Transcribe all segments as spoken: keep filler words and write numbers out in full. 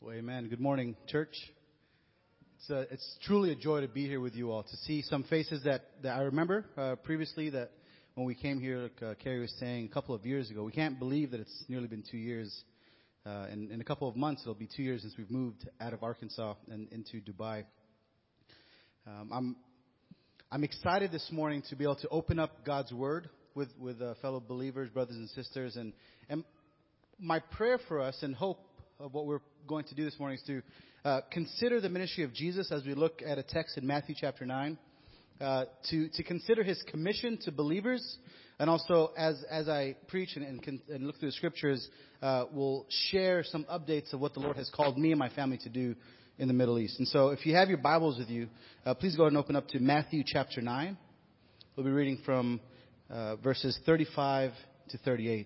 Well, amen. Good morning, church. It's uh, it's truly a joy to be here with you all, to see some faces that, that I remember uh, previously, that when we came here, like uh, Carrie was saying, a couple of years ago. We can't believe that it's nearly been two years. Uh, in, in a couple of months, it'll be two years since we've moved out of Arkansas and into Dubai. Um, I'm I'm excited this morning to be able to open up God's Word with, with uh, fellow believers, brothers and sisters. And, and my prayer for us and hope of what we're going to do this morning is to uh, consider the ministry of Jesus as we look at a text in Matthew chapter nine, uh, to to consider his commission to believers, and also as as I preach and and, and look through the scriptures, uh, we'll share some updates of what the Lord has called me and my family to do in the Middle East. And so, if you have your Bibles with you, uh, please go ahead and open up to Matthew chapter nine. We'll be reading from uh, verses thirty-five to thirty-eight.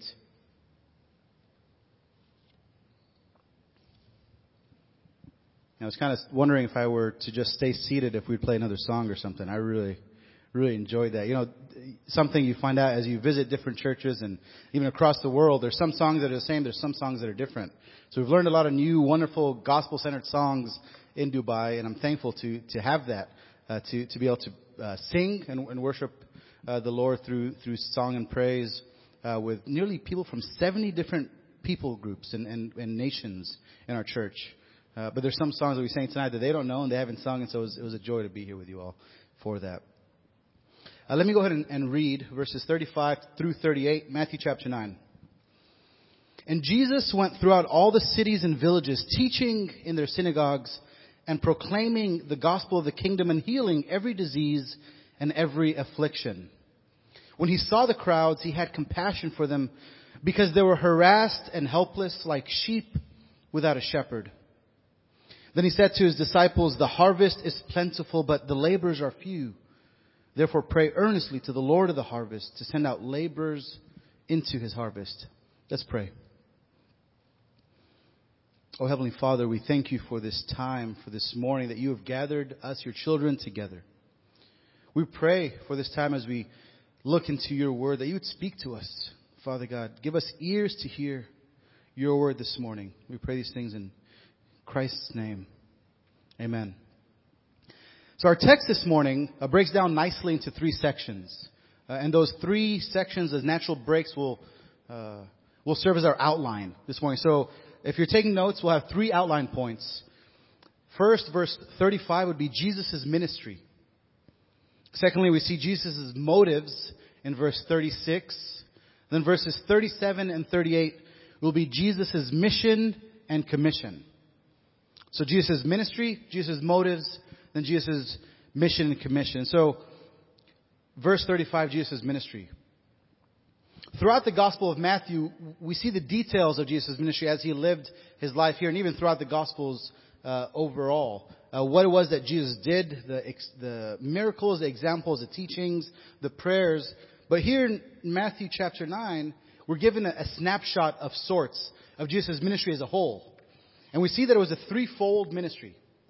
I was kind of wondering if I were to just stay seated if we'd play another song or something. I really, really enjoyed that. You know, something you find out as you visit different churches and even across the world, there's some songs that are the same, there's some songs that are different. So we've learned a lot of new, wonderful, gospel-centered songs in Dubai, and I'm thankful to to have that, uh, to to be able to uh, sing and, and worship uh, the Lord through through song and praise uh, with nearly people from seventy different people groups and, and, and nations in our church. Uh, but there's some songs that we sang tonight that they don't know and they haven't sung, and so it was, it was a joy to be here with you all for that. Uh, let me go ahead and, and read verses thirty-five through thirty-eight, Matthew chapter nine. And Jesus went throughout all the cities and villages, teaching in their synagogues and proclaiming the gospel of the kingdom and healing every disease and every affliction. When he saw the crowds, he had compassion for them because they were harassed and helpless like sheep without a shepherd. Then he said to his disciples, "The harvest is plentiful, but the laborers are few. Therefore pray earnestly to the Lord of the harvest to send out laborers into his harvest." Let's pray. Oh, Heavenly Father, we thank you for this time, for this morning that you have gathered us, your children, together. We pray for this time as we look into your word, that you would speak to us, Father God. Give us ears to hear your word this morning. We pray these things in Christ's name. Amen. So our text this morning uh, breaks down nicely into three sections. Uh, and those three sections as natural breaks will uh, will serve as our outline this morning. So if you're taking notes, we'll have three outline points. First, verse thirty-five would be Jesus' ministry. Secondly, we see Jesus' motives in verse thirty-six. Then verses thirty-seven and thirty-eight will be Jesus' mission and commission. So Jesus' ministry, Jesus' motives, then Jesus' mission and commission. So, verse thirty-five, Jesus' ministry. Throughout the Gospel of Matthew, we see the details of Jesus' ministry as he lived his life here, and even throughout the Gospels uh, overall. Uh, what it was that Jesus did, the, the miracles, the examples, the teachings, the prayers. But here in Matthew chapter nine, we're given a, a snapshot of sorts of Jesus' ministry as a whole. And we see that it was a threefold ministry: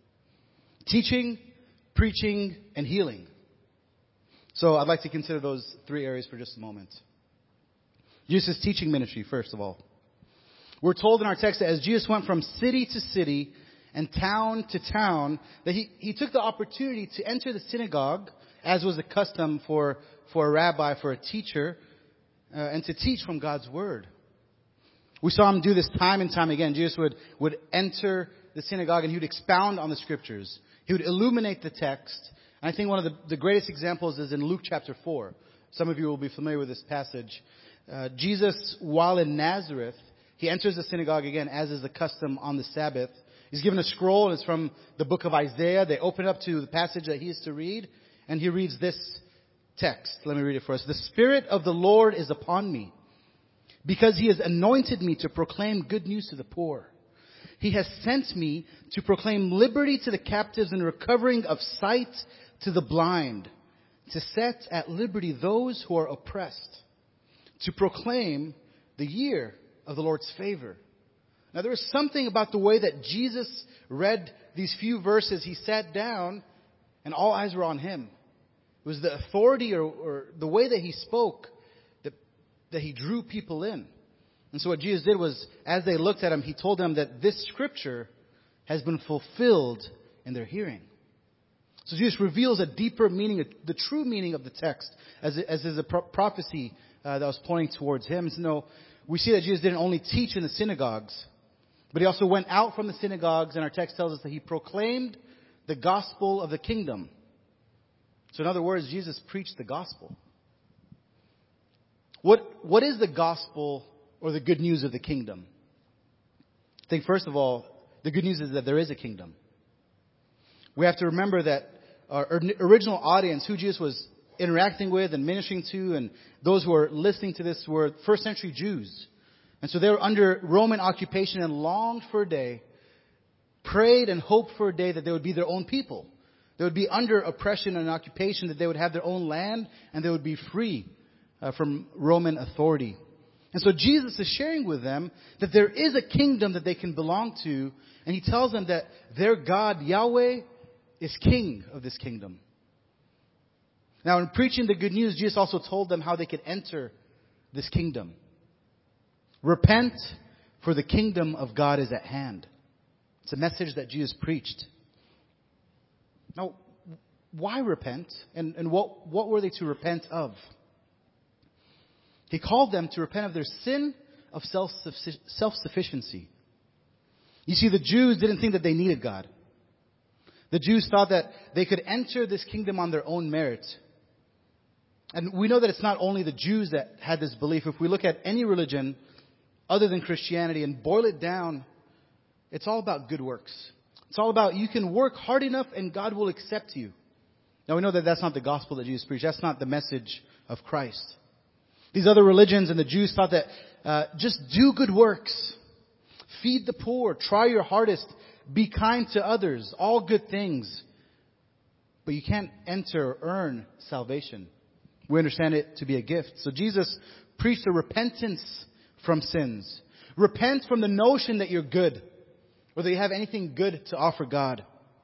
teaching, preaching, and healing. So I'd like to consider those three areas for just a moment. Jesus' teaching ministry, first of all. We're told in our text that as Jesus went from city to city and town to town, that he, he took the opportunity to enter the synagogue, as was the custom for, for a rabbi, for a teacher, uh, and to teach from God's word. We saw him do this time and time again. Jesus would, would enter the synagogue and he would expound on the scriptures. He would illuminate the text. And I think one of the, the greatest examples is in Luke chapter four. Some of you will be familiar with this passage. Uh, Jesus, while in Nazareth, he enters the synagogue again, as is the custom on the Sabbath. He's given a scroll, and it's from the book of Isaiah. They open up to the passage that he is to read, and he reads this text. Let me read it for us. "The Spirit of the Lord is upon me, because he has anointed me to proclaim good news to the poor. He has sent me to proclaim liberty to the captives and recovering of sight to the blind, to set at liberty those who are oppressed, to proclaim the year of the Lord's favor." Now, there was something about the way that Jesus read these few verses. He sat down and all eyes were on him. It was the authority or, or the way that he spoke that he drew people in. And so what Jesus did was, as they looked at him, he told them that this scripture has been fulfilled in their hearing. So Jesus reveals a deeper meaning, the true meaning of the text, as as is a pro- prophecy uh, that was pointing towards him. So, no, we see that Jesus didn't only teach in the synagogues, but he also went out from the synagogues, and our text tells us that he proclaimed the gospel of the kingdom. So in other words, Jesus preached the gospel. What what is the gospel or the good news of the kingdom? I think first of all, the good news is that there is a kingdom. We have to remember that our original audience, who Jesus was interacting with and ministering to, and those who were listening to this were first century Jews. And so they were under Roman occupation and longed for a day, prayed and hoped for a day that they would be their own people. They would be under oppression and occupation, that they would have their own land, and they would be free uh, from Roman authority. And so Jesus is sharing with them that there is a kingdom that they can belong to, and he tells them that their God, Yahweh, is king of this kingdom. Now, in preaching the good news, Jesus also told them how they could enter this kingdom. Repent, for the kingdom of God is at hand. It's a message that Jesus preached. Now, why repent? And, and what, what were they to repent of? He called them to repent of their sin of self self-sufficiency. You see, the Jews didn't think that they needed God. The Jews thought that they could enter this kingdom on their own merit. And we know that it's not only the Jews that had this belief. If we look at any religion other than Christianity and boil it down, it's all about good works. It's all about you can work hard enough and God will accept you. Now we know that that's not the gospel that Jesus preached. That's not the message of Christ. These other religions and the Jews thought that uh, just do good works. Feed the poor. Try your hardest. Be kind to others. All good things. But you can't enter or earn salvation. We understand it to be a gift. So Jesus preached a repentance from sins. Repent from the notion that you're good, or that you have anything good to offer God.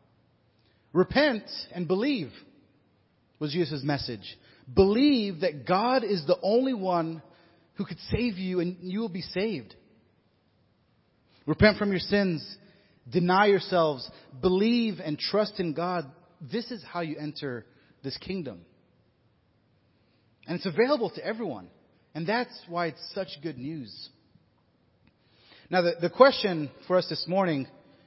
Repent and believe was Jesus' message. Believe that God is the only one who could save you, and you will be saved. Repent from your sins. Deny yourselves. Believe and trust in God. This is how you enter this kingdom. And it's available to everyone. And that's why it's such good news. Now, the, the question for us this morning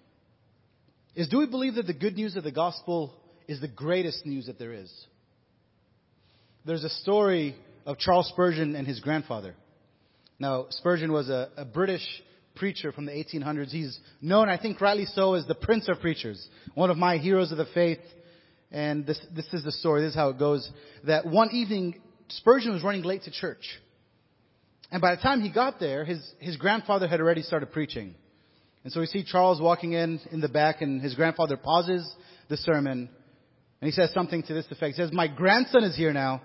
is, do we believe that the good news of the gospel is the greatest news that there is? There's a story of Charles Spurgeon and his grandfather. Now, Spurgeon was a, a British preacher from the eighteen hundreds. He's known, I think rightly so, as the Prince of Preachers, one of my heroes of the faith. And this, this is the story. This is how it goes. That one evening, Spurgeon was running late to church. And by the time he got there, his, his grandfather had already started preaching. And so we see Charles walking in in the back, and his grandfather pauses the sermon. And he says something to this effect. He says, "My grandson is here now.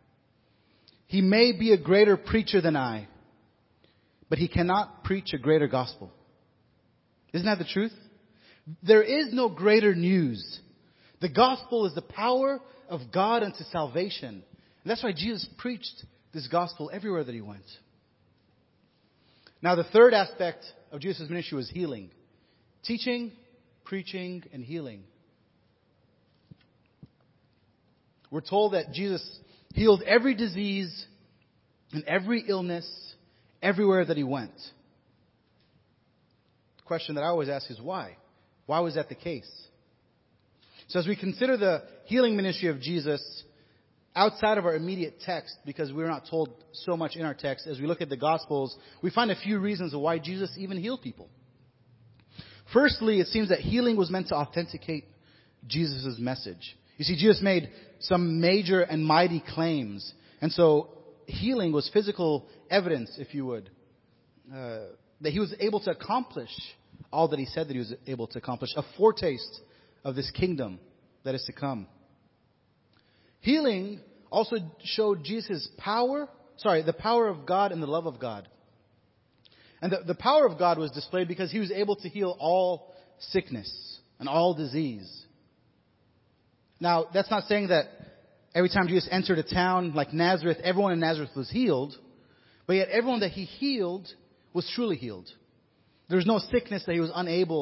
He may be a greater preacher than I, but he cannot preach a greater gospel." Isn't that the truth? There is no greater news. The gospel is the power of God unto salvation. And that's why Jesus preached this gospel everywhere that he went. Now, the third aspect of Jesus' ministry was healing. Teaching, preaching, and healing. We're told that Jesus healed every disease and every illness everywhere that he went. The question that I always ask is why? Why was that the case? So as we consider the healing ministry of Jesus outside of our immediate text, because we're not told so much in our text, as we look at the Gospels, we find a few reasons of why Jesus even healed people. Firstly, it seems that healing was meant to authenticate Jesus' message. You see, Jesus made some major and mighty claims. And so healing was physical evidence, if you would, uh, that he was able to accomplish all that he said that he was able to accomplish, a foretaste of this kingdom that is to come. Healing also showed Jesus' power, sorry, the power of God and the love of God. And the, the power of God was displayed because he was able to heal all sickness and all disease. Now, that's not saying that every time Jesus entered a town like Nazareth, everyone in Nazareth was healed. But yet everyone that he healed was truly healed. There was no sickness that he was unable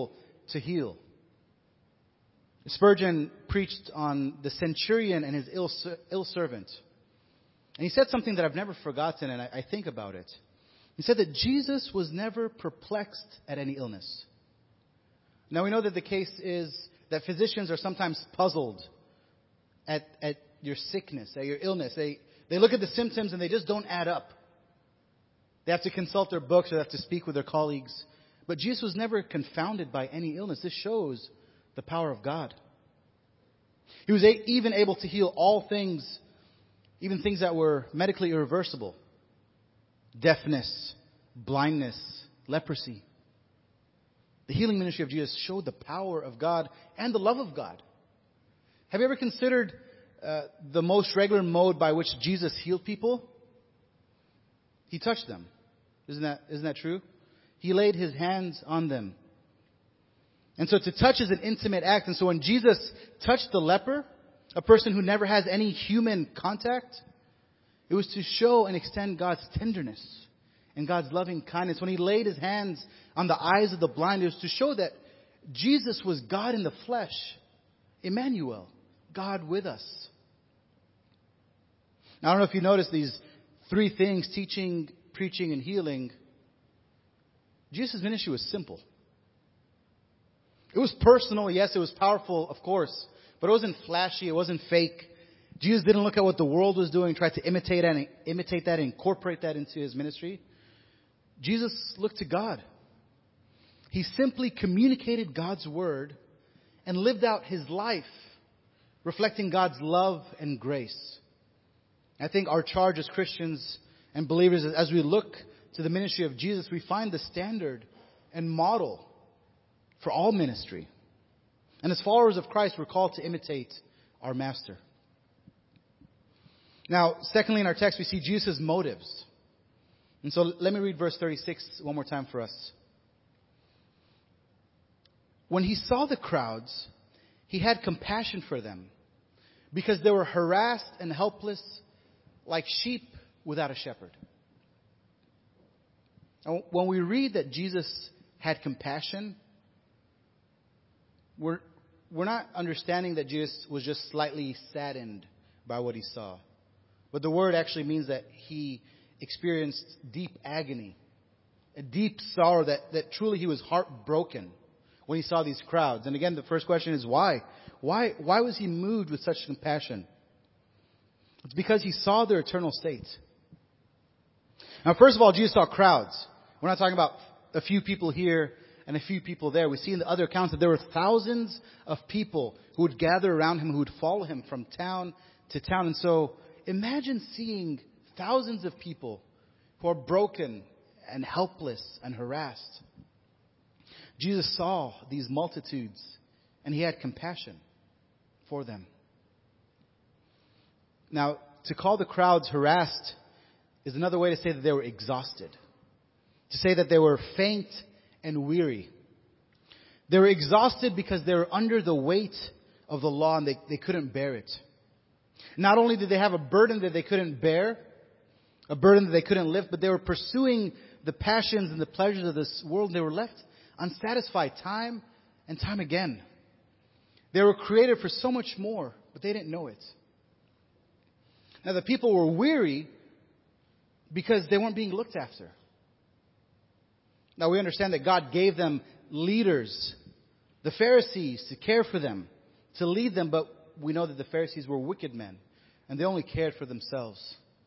to heal. Spurgeon preached on the centurion and his ill, ill servant. And he said something that I've never forgotten, and I, I think about it. He said that Jesus was never perplexed at any illness. Now we know that the case is that physicians are sometimes puzzled at, at your sickness, at your illness. They, they look at the symptoms and they just don't add up. They have to consult their books or they have to speak with their colleagues. But Jesus was never confounded by any illness. This shows the power of God. He was a- even able to heal all things, even things that were medically irreversible. Deafness, blindness, leprosy. The healing ministry of Jesus showed the power of God and the love of God. Have you ever considered uh, the most regular mode by which Jesus healed people? He touched them. Isn't that, isn't that true? He laid his hands on them. And so to touch is an intimate act. And so when Jesus touched the leper, a person who never has any human contact, it was to show and extend God's tenderness and God's loving kindness. When he laid his hands on the eyes of the blind, it was to show that Jesus was God in the flesh. Emmanuel, God with us. Now, I don't know if you noticed these three things, teaching, preaching, and healing. Jesus' ministry was simple. It was personal, yes, it was powerful, of course, but it wasn't flashy, it wasn't fake. Jesus didn't look at what the world was doing, try to imitate and imitate that, and incorporate that into his ministry. Jesus looked to God. He simply communicated God's word and lived out his life, reflecting God's love and grace. I think our charge as Christians and believers, as we look to the ministry of Jesus, we find the standard and model for all ministry. And as followers of Christ, we're called to imitate our Master. Now, secondly, in our text, we see Jesus' motives. And so let me read verse thirty-six one more time for us. When he saw the crowds, he had compassion for them, because they were harassed and helpless like sheep without a shepherd. Now, when we read that Jesus had compassion, we're, we're not understanding that Jesus was just slightly saddened by what he saw. But the word actually means that he experienced deep agony, a deep sorrow, that, that truly he was heartbroken when he saw these crowds. And again, the first question is why? Why, why was he moved with such compassion? It's because he saw their eternal state. Now, first of all, Jesus saw crowds. We're not talking about a few people here and a few people there. We see in the other accounts that there were thousands of people who would gather around him, who would follow him from town to town. And so imagine seeing thousands of people who are broken and helpless and harassed. Jesus saw these multitudes and he had compassion for them. Now, to call the crowds harassed is another way to say that they were exhausted. To say that they were faint and weary. They were exhausted because they were under the weight of the law and they, they couldn't bear it. Not only did they have a burden that they couldn't bear, a burden that they couldn't lift, but they were pursuing the passions and the pleasures of this world. They were left unsatisfied time and time again. They were created for so much more, but they didn't know it. Now the people were weary because they weren't being looked after. Now we understand that God gave them leaders, the Pharisees, to care for them, to lead them, but we know that the Pharisees were wicked men and they only cared for themselves.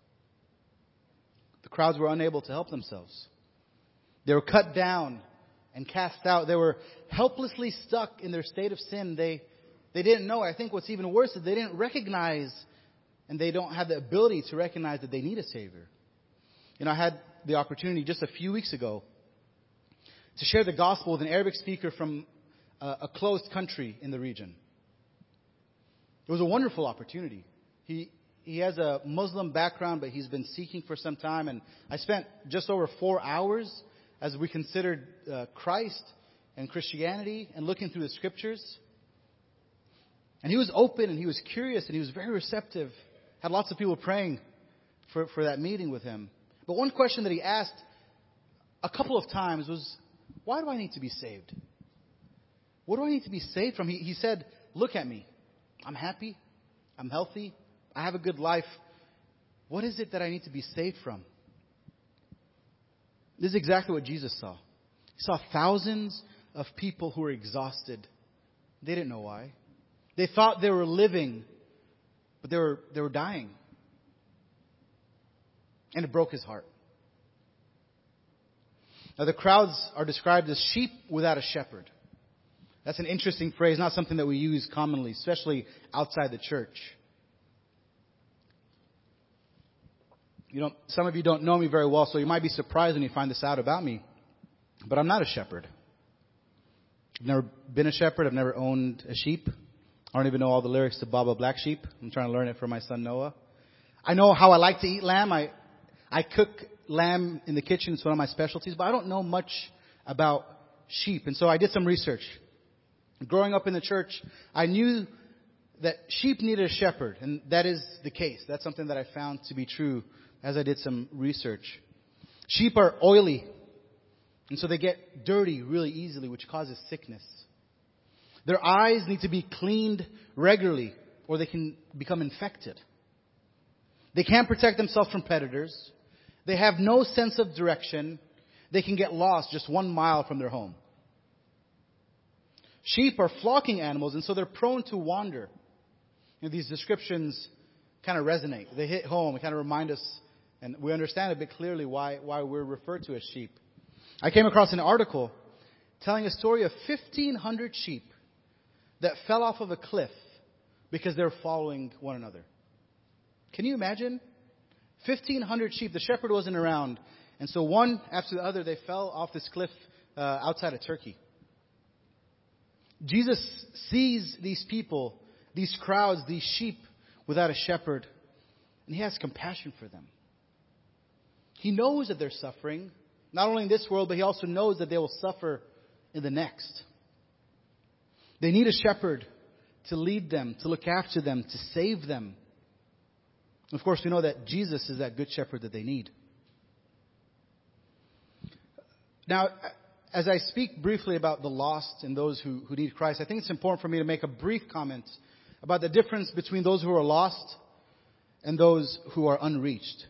The crowds were unable to help themselves. They were cut down and cast out. They were helplessly stuck in their state of sin. They, they didn't know. I think what's even worse is they didn't recognize, and they don't have the ability to recognize that they need a Savior. You know, I had the opportunity just a few weeks ago to share the gospel with an Arabic speaker from a, a closed country in the region. It was a wonderful opportunity. He he has a Muslim background, but he's been seeking for some time. And I spent just over four hours as we considered uh, Christ and Christianity and looking through the scriptures. And he was open and he was curious and he was very receptive. Had lots of people praying for, for that meeting with him. But one question that he asked a couple of times was, why do I need to be saved? What do I need to be saved from? He, he said, look at me. I'm happy. I'm healthy. I have a good life. What is it that I need to be saved from? This is exactly what Jesus saw. He saw thousands of people who were exhausted. They didn't know why. They thought they were living, but they were, they were dying. And it broke his heart. Now, the crowds are described as sheep without a shepherd. That's an interesting phrase, not something that we use commonly, especially outside the church. You know, some of you don't know me very well, so you might be surprised when you find this out about me. But I'm not a shepherd. I've never been a shepherd. I've never owned a sheep. I don't even know all the lyrics to Baba Black Sheep. I'm trying to learn it for my son Noah. I know how I like to eat lamb. I I cook lamb in the kitchen. It's one of my specialties. But I don't know much about sheep. And so I did some research. Growing up in the church, I knew that sheep needed a shepherd. And that is the case. That's something that I found to be true as I did some research. Sheep are oily. And so they get dirty really easily, which causes sickness. Their eyes need to be cleaned regularly or they can become infected. They can't protect themselves from predators. They have no sense of direction. They can get lost just one mile from their home. Sheep are flocking animals, and so they're prone to wander. You know, these descriptions kind of resonate. They hit home. They kind of remind us, and we understand a bit clearly why, why we're referred to as sheep. I came across an article telling a story of fifteen hundred sheep that fell off of a cliff because they were following one another. Can you imagine? fifteen hundred sheep. The shepherd wasn't around. And so one after the other, they fell off this cliff uh, outside of Turkey. Jesus sees these people, these crowds, these sheep without a shepherd, and he has compassion for them. He knows that they're suffering, not only in this world, but he also knows that they will suffer in the next. They need a shepherd to lead them, to look after them, to save them. Of course, we know that Jesus is that good shepherd that they need. Now, as I speak briefly about the lost and those who, who need Christ, I think it's important for me to make a brief comment about the difference between those who are lost and those who are unreached.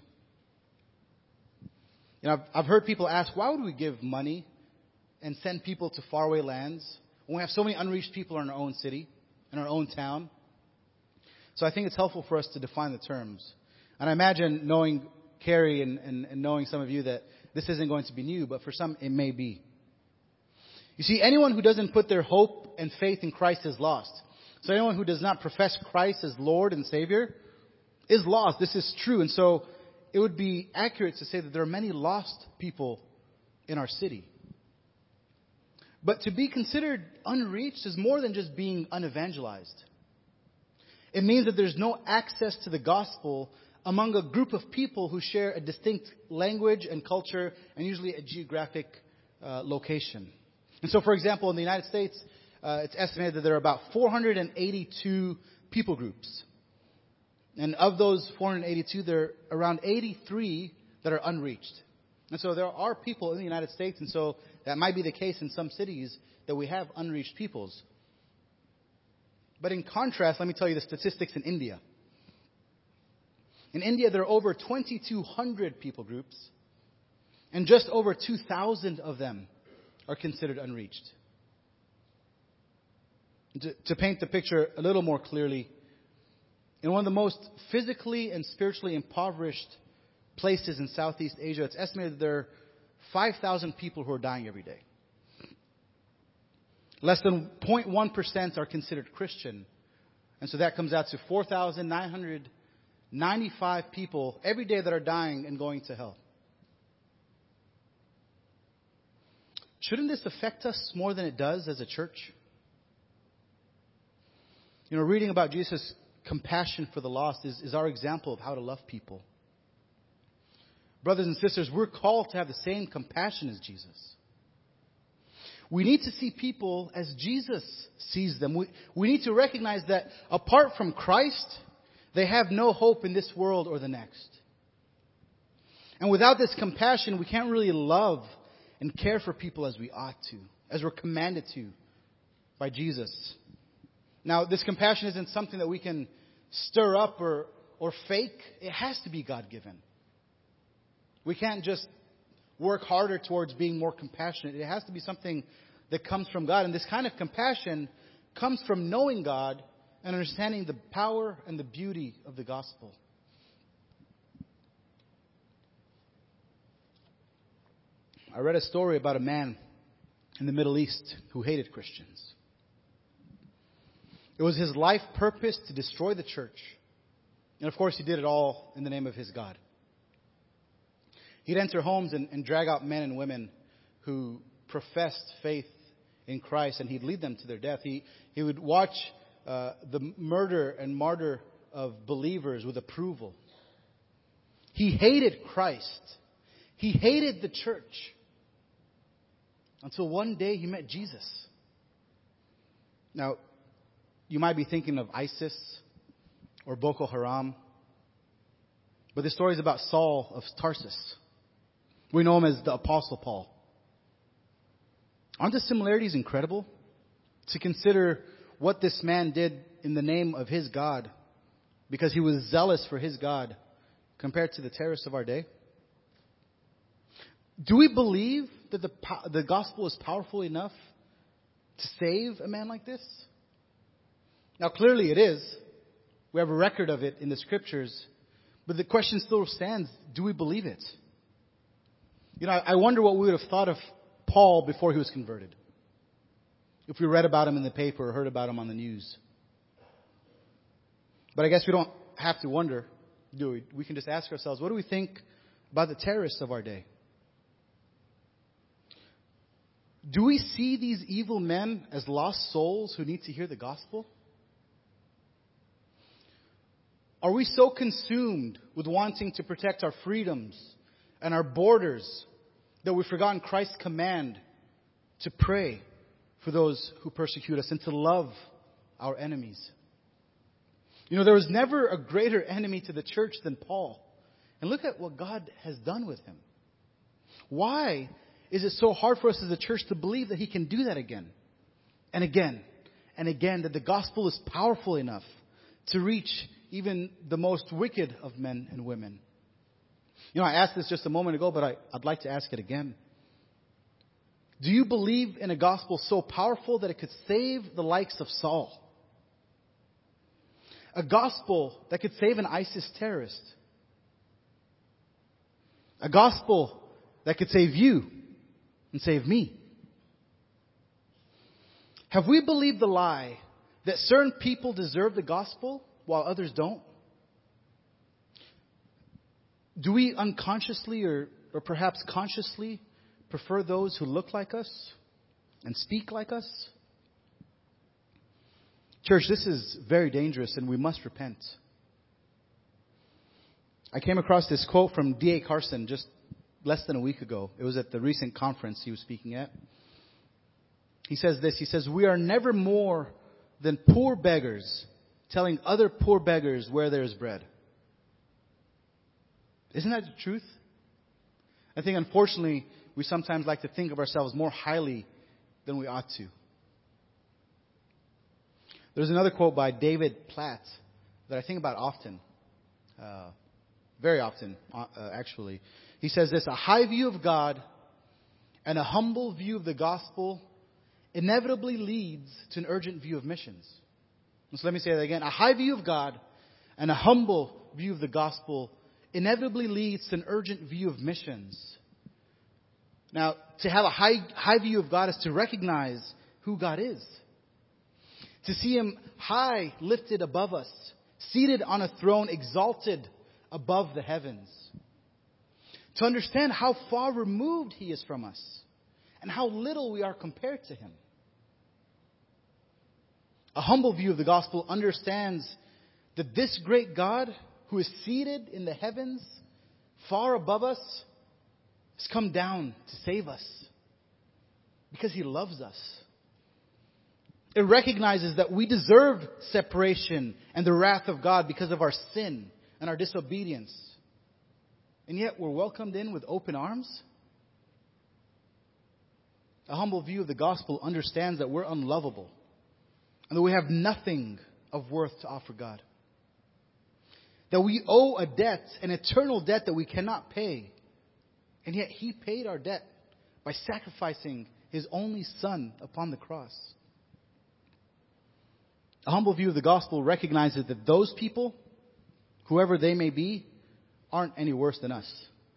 You know, I've, I've heard people ask, why would we give money and send people to faraway lands when we have so many unreached people in our own city, in our own town? So I think it's helpful for us to define the terms. And I imagine knowing Carrie and, and, and knowing some of you that this isn't going to be new, but for some it may be. You see, anyone who doesn't put their hope and faith in Christ is lost. So anyone who does not profess Christ as Lord and Savior is lost. This is true. And so it would be accurate to say that there are many lost people in our city. But to be considered unreached is more than just being unevangelized. It means that there's no access to the gospel among a group of people who share a distinct language and culture and usually a geographic uh, location. And so, for example, in the United States, uh, it's estimated that there are about four hundred eighty-two people groups. And of those four hundred eighty-two, there are around eighty-three that are unreached. And so there are people in the United States, and so that might be the case in some cities that we have unreached peoples. But in contrast, let me tell you the statistics in India. In India, there are over twenty-two hundred people groups, and just over two thousand of them are considered unreached. To, to paint the picture a little more clearly, in one of the most physically and spiritually impoverished places in Southeast Asia, it's estimated that there are five thousand people who are dying every day. Less than zero point one percent are considered Christian. And so that comes out to four thousand nine hundred ninety-five people every day that are dying and going to hell. Shouldn't this affect us more than it does as a church? You know, reading about Jesus' compassion for the lost is, is our example of how to love people. Brothers and sisters, we're called to have the same compassion as Jesus. We need to see people as Jesus sees them. We, we need to recognize that apart from Christ, they have no hope in this world or the next. And without this compassion, we can't really love and care for people as we ought to, as we're commanded to by Jesus. Now, this compassion isn't something that we can stir up or, or fake. It has to be God-given. We can't just work harder towards being more compassionate. It has to be something that comes from God. And this kind of compassion comes from knowing God and understanding the power and the beauty of the gospel. I read a story about a man in the Middle East who hated Christians. It was his life purpose to destroy the church. And of course, he did it all in the name of his God. He'd enter homes and, and drag out men and women who professed faith in Christ, and he'd lead them to their death. He, he would watch uh, the murder and martyr of believers with approval. He hated Christ. He hated the church. Until one day he met Jesus. Now, you might be thinking of ISIS or Boko Haram. But this story is about Saul of Tarsus. We know him as the Apostle Paul. Aren't the similarities incredible? To consider what this man did in the name of his God, because he was zealous for his God, compared to the terrorists of our day. Do we believe that the, the gospel is powerful enough to save a man like this? Now, clearly it is. We have a record of it in the scriptures. But the question still stands, do we believe it? You know, I wonder what we would have thought of Paul before he was converted. If we read about him in the paper or heard about him on the news. But I guess we don't have to wonder, do we? We can just ask ourselves, what do we think about the terrorists of our day? Do we see these evil men as lost souls who need to hear the gospel? Are we so consumed with wanting to protect our freedoms and our borders that we've forgotten Christ's command to pray for those who persecute us and to love our enemies? You know, there was never a greater enemy to the church than Paul. And look at what God has done with him. Why is it so hard for us as a church to believe that he can do that again and again and again, that the gospel is powerful enough to reach even the most wicked of men and women? You know, I asked this just a moment ago, but I, I'd like to ask it again. Do you believe in a gospel so powerful that it could save the likes of Saul? A gospel that could save an ISIS terrorist? A gospel that could save you and save me? Have we believed the lie that certain people deserve the gospel while others don't? Do we unconsciously or, or perhaps consciously prefer those who look like us and speak like us? Church, this is very dangerous and we must repent. I came across this quote from D A Carson just less than a week ago. It was at the recent conference he was speaking at. He says this, he says, "We are never more than poor beggars telling other poor beggars where there is bread." Isn't that the truth? I think unfortunately we sometimes like to think of ourselves more highly than we ought to. There's another quote by David Platt that I think about often. Uh, very often, uh, actually. He says this, "A high view of God and a humble view of the gospel inevitably leads to an urgent view of missions." So let me say that again. A high view of God and a humble view of the gospel inevitably leads to an urgent view of missions. Now, to have a high, high view of God is to recognize who God is. To see Him high, lifted above us, seated on a throne, exalted above the heavens. To understand how far removed He is from us and how little we are compared to Him. A humble view of the gospel understands that this great God who is seated in the heavens, far above us, has come down to save us because He loves us. It recognizes that we deserve separation and the wrath of God because of our sin and our disobedience. And yet we're welcomed in with open arms. A humble view of the gospel understands that we're unlovable and that we have nothing of worth to offer God. That we owe a debt, an eternal debt that we cannot pay. And yet He paid our debt by sacrificing His only Son upon the cross. A humble view of the gospel recognizes that those people, whoever they may be, aren't any worse than us.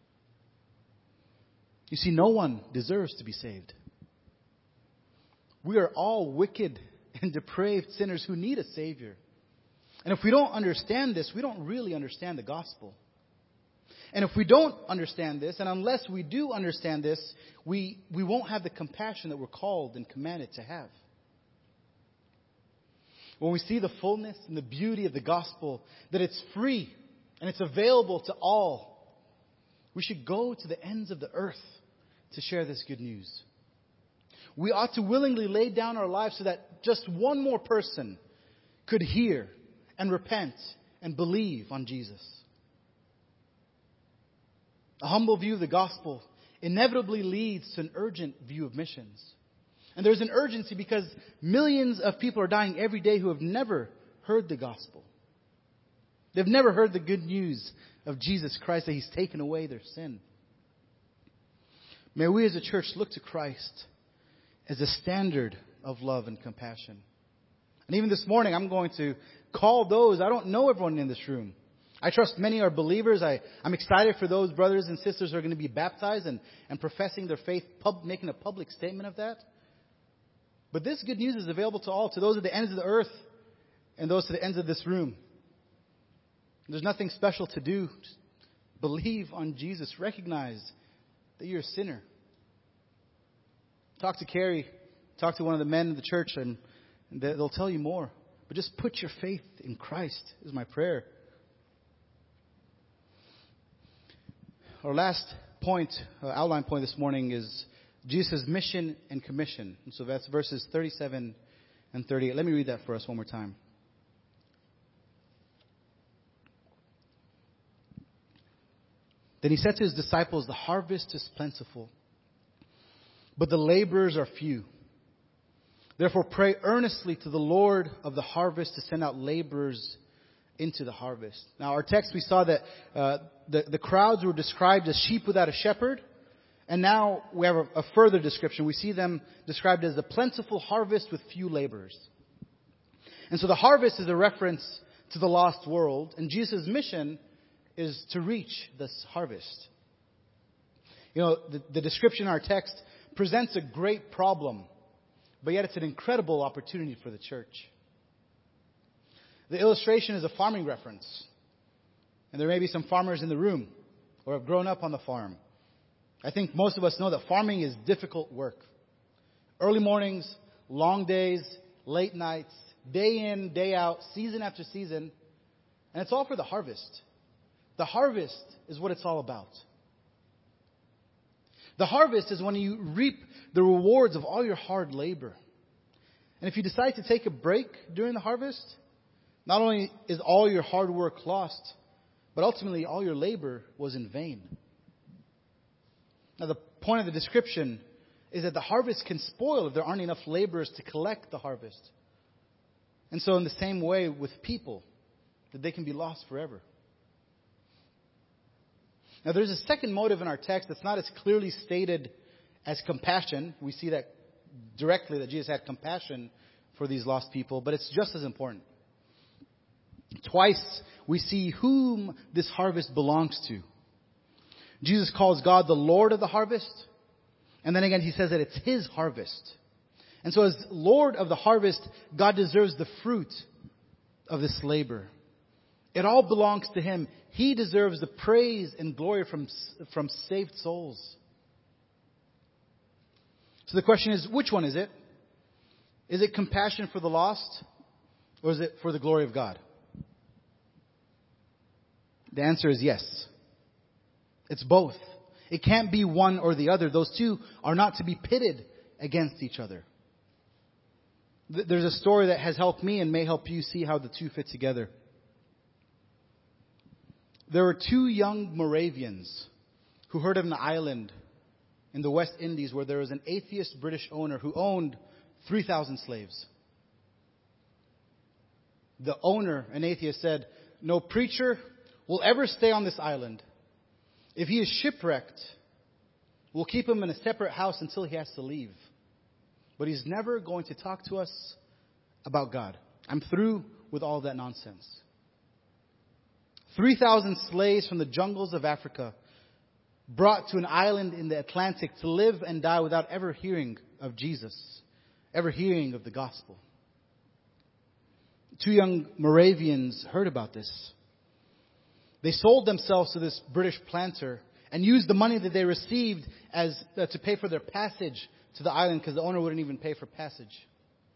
You see, no one deserves to be saved. We are all wicked and depraved sinners who need a Savior. And if we don't understand this, we don't really understand the gospel. And if we don't understand this, and unless we do understand this, we, we won't have the compassion that we're called and commanded to have. When we see the fullness and the beauty of the gospel, that it's free and it's available to all, we should go to the ends of the earth to share this good news. We ought to willingly lay down our lives so that just one more person could hear and repent and believe on Jesus. A humble view of the gospel inevitably leads to an urgent view of missions. And there's an urgency because millions of people are dying every day who have never heard the gospel. They've never heard the good news of Jesus Christ, that He's taken away their sin. May we as a church look to Christ as a standard of love and compassion. And even this morning, I'm going to call those. I don't know everyone in this room. I trust many are believers. I, I'm excited for those brothers and sisters who are going to be baptized and, and professing their faith, pub, making a public statement of that. But this good news is available to all, to those at the ends of the earth and those to the ends of this room. There's nothing special to do. Just believe on Jesus. Recognize that you're a sinner. Talk to Carrie. Talk to one of the men in the church, and they'll tell you more. But just put your faith in Christ is my prayer. Our last point, uh, outline point this morning is Jesus' mission and commission. And so that's verses thirty-seven and thirty-eight. Let me read that for us one more time. Then He said to His disciples, "The harvest is plentiful, but the laborers are few. Therefore pray earnestly to the Lord of the harvest to send out laborers into the harvest." Now, our text, we saw that uh, the, the crowds were described as sheep without a shepherd. And now we have a, a further description. We see them described as a plentiful harvest with few laborers. And so the harvest is a reference to the lost world. And Jesus' mission is to reach this harvest. You know, the, the description in our text presents a great problem, but yet it's an incredible opportunity for the church. The illustration is a farming reference. And there may be some farmers in the room or have grown up on the farm. I think most of us know that farming is difficult work. Early mornings, long days, late nights, day in, day out, season after season. And it's all for the harvest. The harvest is what it's all about. The harvest is when you reap the rewards of all your hard labor. And if you decide to take a break during the harvest, not only is all your hard work lost, but ultimately all your labor was in vain. Now, the point of the description is that the harvest can spoil if there aren't enough laborers to collect the harvest. And so in the same way with people, that they can be lost forever. Now, there's a second motive in our text that's not as clearly stated as compassion. We see that directly, that Jesus had compassion for these lost people, but it's just as important. Twice we see whom this harvest belongs to. Jesus calls God the Lord of the harvest. And then again, He says that it's His harvest. And so as Lord of the harvest, God deserves the fruit of this labor. It all belongs to Him. He deserves the praise and glory from, from saved souls. So the question is, which one is it? Is it compassion for the lost? Or is it for the glory of God? The answer is yes. It's both. It can't be one or the other. Those two are not to be pitted against each other. There's a story that has helped me and may help you see how the two fit together. There were two young Moravians who heard of an island in the West Indies where there was an atheist British owner who owned three thousand slaves. the owner, an atheist, said, "No preacher will ever stay on this island. If he is shipwrecked, we'll keep him in a separate house until he has to leave. But he's never going to talk to us about God. I'm through with all that nonsense." three thousand slaves from the jungles of Africa brought to an island in the Atlantic to live and die without ever hearing of Jesus, ever hearing of the gospel. Two young Moravians heard about this. They sold themselves to this British planter and used the money that they received as uh, to pay for their passage to the island, because the owner wouldn't even pay for passage.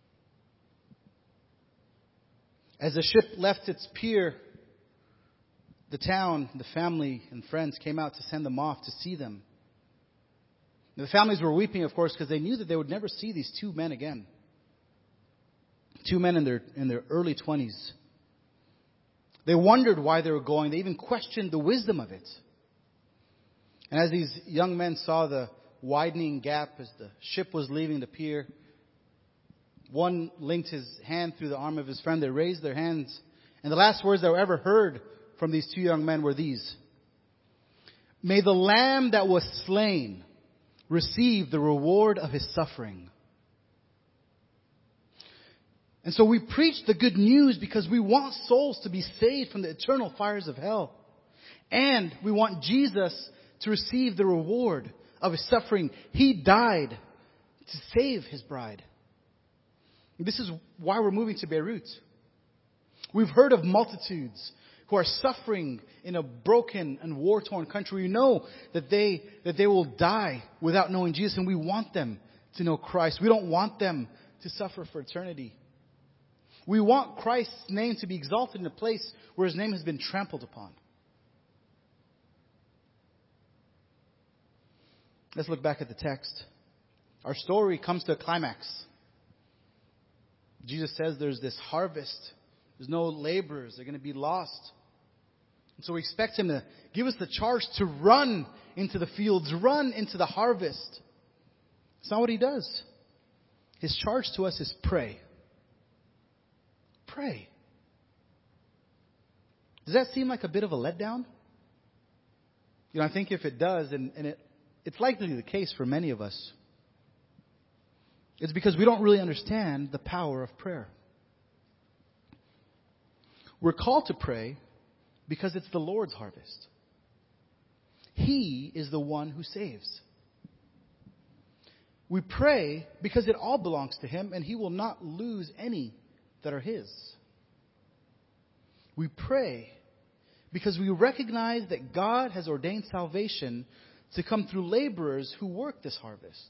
As the ship left its pier, the town, the family and friends came out to send them off to see them. The families were weeping, of course, because they knew that they would never see these two men again. Two men in their in their early twenties. They wondered why they were going. They even questioned the wisdom of it. And as these young men saw the widening gap as the ship was leaving the pier, one linked his hand through the arm of his friend. They raised their hands. And the last words that were ever heard from these two young men were these: "May the Lamb that was slain receive the reward of his suffering." And so we preach the good news because we want souls to be saved from the eternal fires of hell. And we want Jesus to receive the reward of his suffering. He died to save his bride. This is why we're moving to Beirut. We've heard of multitudes who are suffering in a broken and war-torn country. We know that they, that they will die without knowing Jesus, and we want them to know Christ. We don't want them to suffer for eternity. We want Christ's name to be exalted in a place where his name has been trampled upon. Let's look back at the text. Our story comes to a climax. Jesus says there's this harvest. There's no laborers. They're going to be lost. And so we expect him to give us the charge to run into the fields, run into the harvest. It's not what he does. His charge to us is pray. Pray. Does that seem like a bit of a letdown? You know, I think if it does, and, and it, it's likely the case for many of us, it's because we don't really understand the power of prayer. We're called to pray because it's the Lord's harvest. He is the one who saves. We pray because it all belongs to him, and he will not lose any that are his. We pray because we recognize that God has ordained salvation to come through laborers who work this harvest.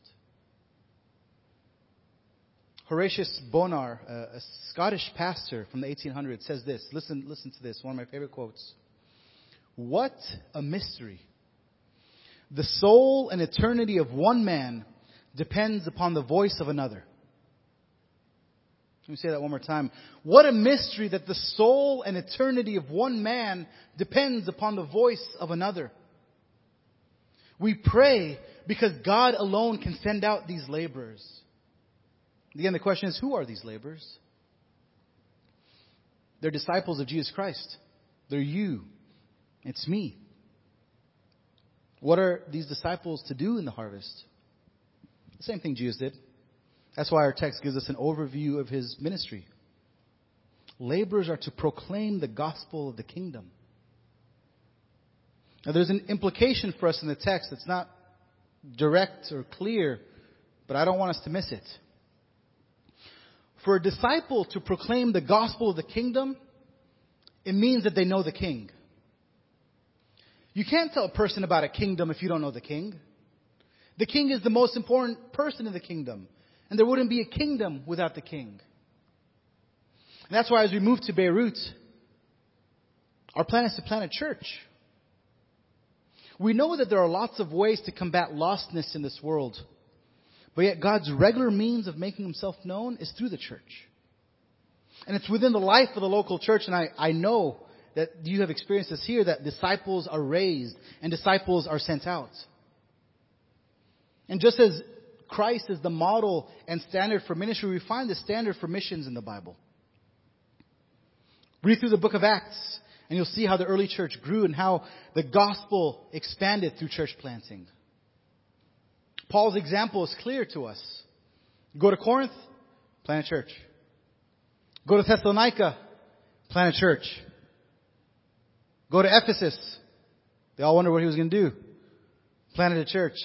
Horatius Bonar, a, a Scottish pastor from the eighteen hundreds, says this. Listen, listen to this, one of my favorite quotes. "What a mystery! The soul and eternity of one man depends upon the voice of another." Let me say that one more time. What a mystery that the soul and eternity of one man depends upon the voice of another. We pray because God alone can send out these laborers. Again, the question is, who are these laborers? They're disciples of Jesus Christ. They're you. It's me. What are these disciples to do in the harvest? The same thing Jesus did. That's why our text gives us an overview of his ministry. Laborers are to proclaim the gospel of the kingdom. Now, there's an implication for us in the text that's not direct or clear, but I don't want us to miss it. For a disciple to proclaim the gospel of the kingdom, it means that they know the king. You can't tell a person about a kingdom if you don't know the king. The king is the most important person in the kingdom. And there wouldn't be a kingdom without the king. And that's why as we move to Beirut, our plan is to plant a church. We know that there are lots of ways to combat lostness in this world. But yet God's regular means of making himself known is through the church. And it's within the life of the local church. And I, I know that you have experienced this here, that disciples are raised and disciples are sent out. And just as Christ is the model and standard for ministry, we find the standard for missions in the Bible. Read through the book of Acts, and you'll see how the early church grew and how the gospel expanded through church planting. Paul's example is clear to us. Go to Corinth, plant a church. Go to Thessalonica, plant a church. Go to Ephesus. They all wondered what he was going to do. Planted a church.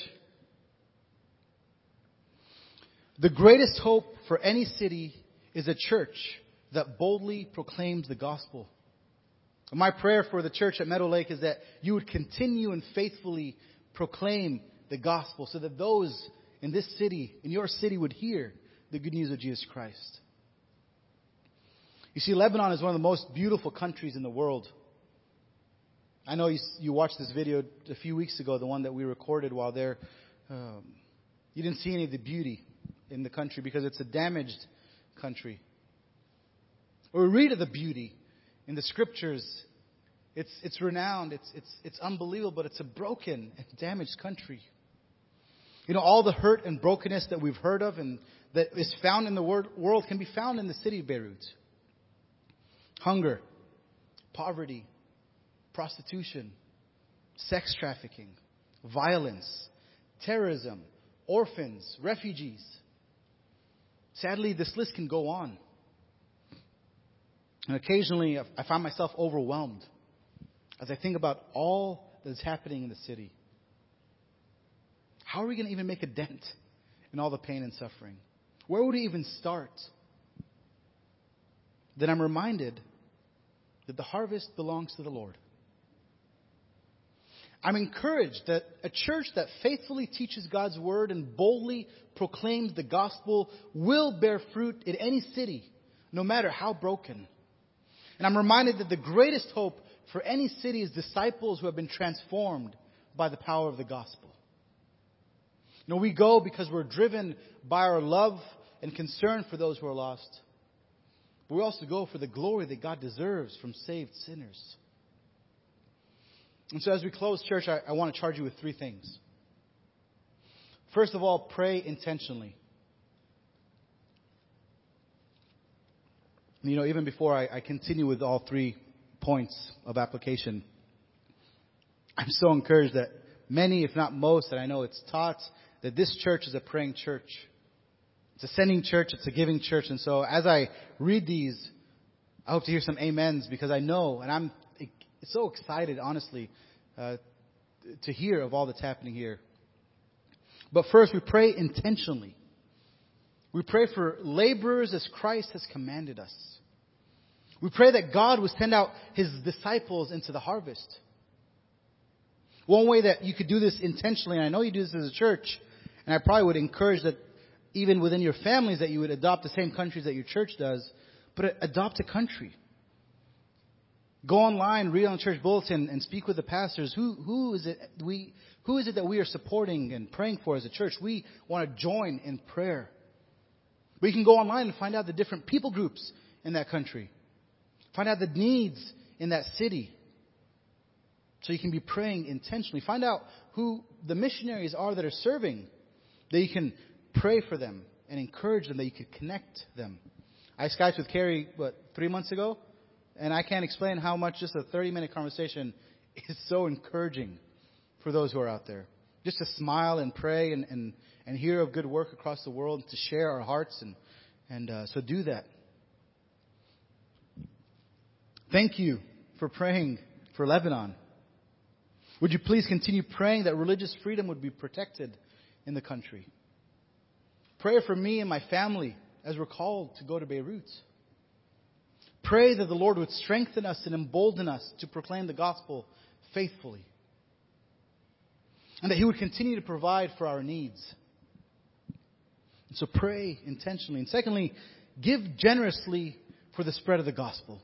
The greatest hope for any city is a church that boldly proclaims the gospel. My prayer for the church at Meadow Lake is that you would continue and faithfully proclaim the gospel so that those in this city, in your city, would hear the good news of Jesus Christ. You see, Lebanon is one of the most beautiful countries in the world. I know you, you watched this video a few weeks ago, the one that we recorded while there. Um, you didn't see any of the beauty in the country because it's a damaged country. Or we read of the beauty in the scriptures. It's it's renowned. It's it's it's unbelievable, but it's a broken and damaged country. You know, all the hurt and brokenness that we've heard of and that is found in the world can be found in the city of Beirut. Hunger, poverty, prostitution, sex trafficking, violence, terrorism, orphans, refugees. Sadly, this list can go on. And occasionally, I find myself overwhelmed as I think about all that is happening in the city. How are we going to even make a dent in all the pain and suffering? Where would we even start? Then I'm reminded that the harvest belongs to the Lord. I'm encouraged that a church that faithfully teaches God's word and boldly proclaims the gospel will bear fruit in any city, no matter how broken. And I'm reminded that the greatest hope for any city is disciples who have been transformed by the power of the gospel. You know, we go because we're driven by our love and concern for those who are lost. But we also go for the glory that God deserves from saved sinners. And so as we close, church, I, I want to charge you with three things. First of all, pray intentionally. You know, even before I, I continue with all three points of application, I'm so encouraged that many, if not most, that I know it's taught that this church is a praying church. It's a sending church. It's a giving church. And so as I read these, I hope to hear some amens because I know, and I'm so excited, honestly, uh, to hear of all that's happening here. But first, we pray intentionally. We pray for laborers as Christ has commanded us. We pray that God would send out His disciples into the harvest. One way that you could do this intentionally, and I know you do this as a church, and I probably would encourage that even within your families that you would adopt the same countries that your church does, but adopt a country. Go online, read on the church bulletin, and speak with the pastors. Who who is it we who is it that we are supporting and praying for as a church? We want to join in prayer. We can go online and find out the different people groups in that country. Find out the needs in that city. So you can be praying intentionally. Find out who the missionaries are that are serving. That you can pray for them and encourage them. That you can connect them. I Skyped with Carrie, what, three months ago? And I can't explain how much just a thirty-minute conversation is so encouraging for those who are out there. Just to smile and pray and, and, and hear of good work across the world, to share our hearts. And, and uh, so do that. Thank you for praying for Lebanon. Would you please continue praying that religious freedom would be protected in the country? Pray for me and my family as we're called to go to Beirut. Pray that the Lord would strengthen us and embolden us to proclaim the gospel faithfully. And that He would continue to provide for our needs. And so pray intentionally. And secondly, give generously for the spread of the gospel.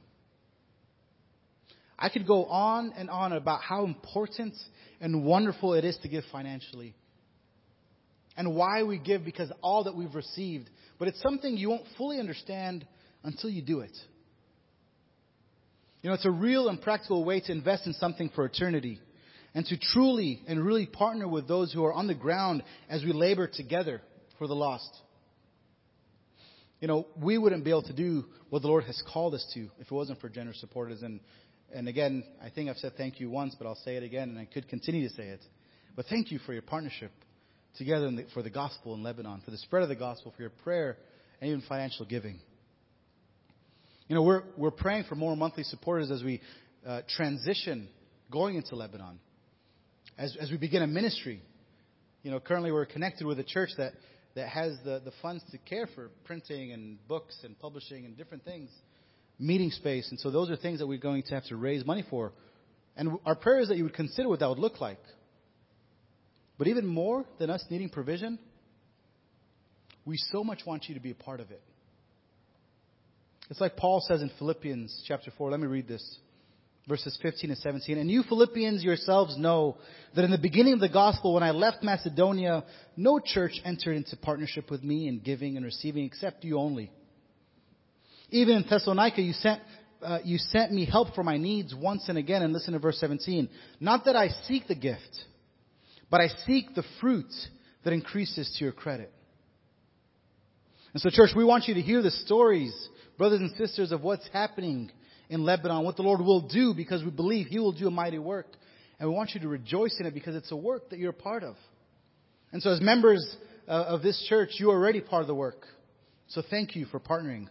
I could go on and on about how important and wonderful it is to give financially. And why we give because all that we've received. But it's something you won't fully understand until you do it. You know, it's a real and practical way to invest in something for eternity. And to truly and really partner with those who are on the ground as we labor together for the lost. You know, we wouldn't be able to do what the Lord has called us to if it wasn't for generous supporters. And, and again, I think I've said thank you once, but I'll say it again, and I could continue to say it. But thank you for your partnership together in the, for the gospel in Lebanon, for the spread of the gospel, for your prayer, and even financial giving. You know, we're we're praying for more monthly supporters as we uh, transition going into Lebanon, as as we begin a ministry. You know, currently we're connected with a church that, that has the, the funds to care for printing and books and publishing and different things, meeting space. And so those are things that we're going to have to raise money for. And our prayer is that you would consider what that would look like. But even more than us needing provision, we so much want you to be a part of it. It's like Paul says in Philippians chapter four. Let me read this. Verses fifteen and seventeen. And you Philippians yourselves know that in the beginning of the gospel, when I left Macedonia, no church entered into partnership with me in giving and receiving except you only. Even in Thessalonica, you sent uh, you sent me help for my needs once and again. And listen to verse seventeen. Not that I seek the gift, but I seek the fruit that increases to your credit. And so, church, we want you to hear the stories, brothers and sisters, of what's happening in Lebanon, what the Lord will do, because we believe He will do a mighty work. And we want you to rejoice in it because it's a work that you're a part of. And so as members uh, of this church, you are already part of the work. So thank you for partnering.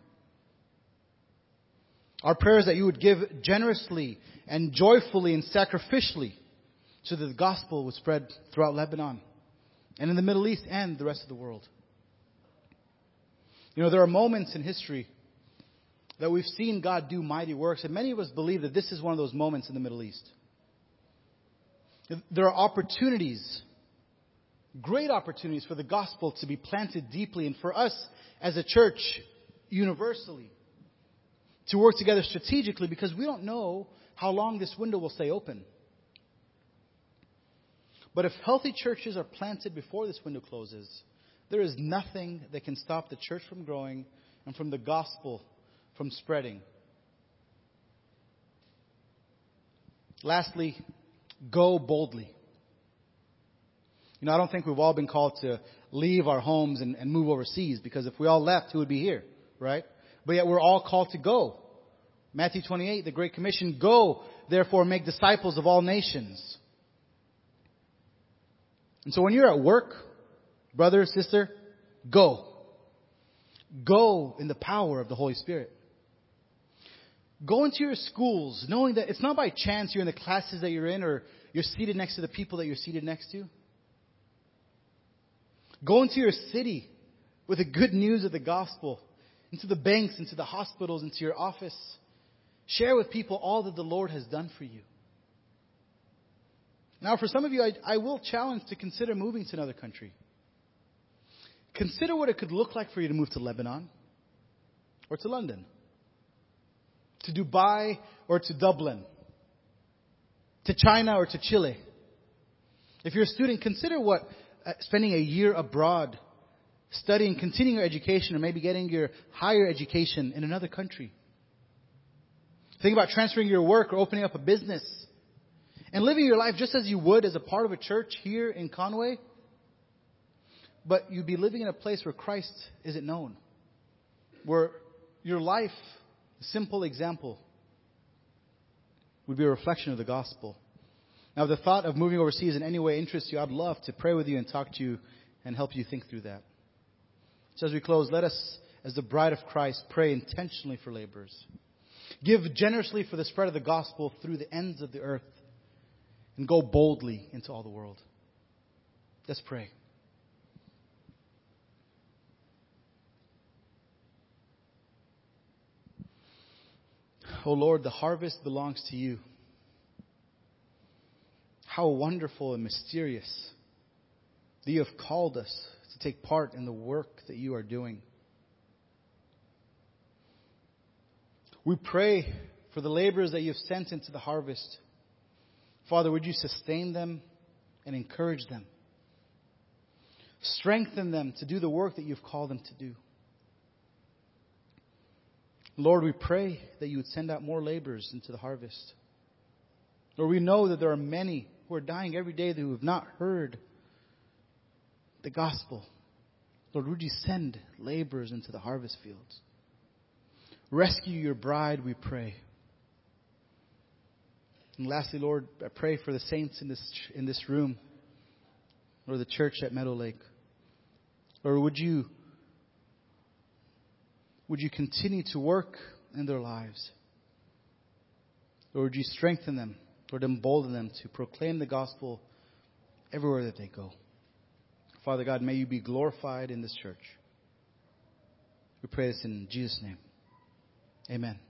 Our prayer is that you would give generously and joyfully and sacrificially so that the gospel would spread throughout Lebanon and in the Middle East and the rest of the world. You know, there are moments in history that we've seen God do mighty works, and many of us believe that this is one of those moments in the Middle East. There are opportunities, great opportunities for the gospel to be planted deeply, and for us as a church universally to work together strategically, because we don't know how long this window will stay open. But if healthy churches are planted before this window closes, there is nothing that can stop the church from growing and from the gospel from spreading. Lastly, go boldly. You know, I don't think we've all been called to leave our homes and, and move overseas, because if we all left, who would be here, right? But yet we're all called to go. Matthew twenty-eight, the Great Commission, go, therefore make disciples of all nations. And so when you're at work, brother, sister, go. Go in the power of the Holy Spirit. Go into your schools knowing that it's not by chance you're in the classes that you're in or you're seated next to the people that you're seated next to. Go into your city with the good news of the gospel, into the banks, into the hospitals, into your office. Share with people all that the Lord has done for you. Now, for some of you, I, I will challenge to consider moving to another country. Consider what it could look like for you to move to Lebanon or to London, to Dubai or to Dublin, to China or to Chile. If you're a student, consider what uh, spending a year abroad, studying, continuing your education, or maybe getting your higher education in another country. Think about transferring your work or opening up a business and living your life just as you would as a part of a church here in Conway. But you'd be living in a place where Christ isn't known, where your life, a simple example, would be a reflection of the gospel. Now, if the thought of moving overseas in any way interests you, I'd love to pray with you and talk to you and help you think through that. So as we close, let us, as the bride of Christ, pray intentionally for laborers. Give generously for the spread of the gospel through the ends of the earth, and go boldly into all the world. Let's pray. Oh Lord, the harvest belongs to you. How wonderful and mysterious that you have called us to take part in the work that you are doing. We pray for the laborers that you have sent into the harvest. Father, would you sustain them and encourage them? Strengthen them to do the work that you've called them to do. Lord, we pray that you would send out more laborers into the harvest. Lord, we know that there are many who are dying every day who have not heard the gospel. Lord, would you send laborers into the harvest fields? Rescue your bride, we pray. And lastly, Lord, I pray for the saints in this in this room, or the church at Meadow Lake. Lord, would you would you continue to work in their lives? Lord, would you strengthen them, Lord, embolden them to proclaim the gospel everywhere that they go. Father God, may you be glorified in this church. We pray this in Jesus' name. Amen.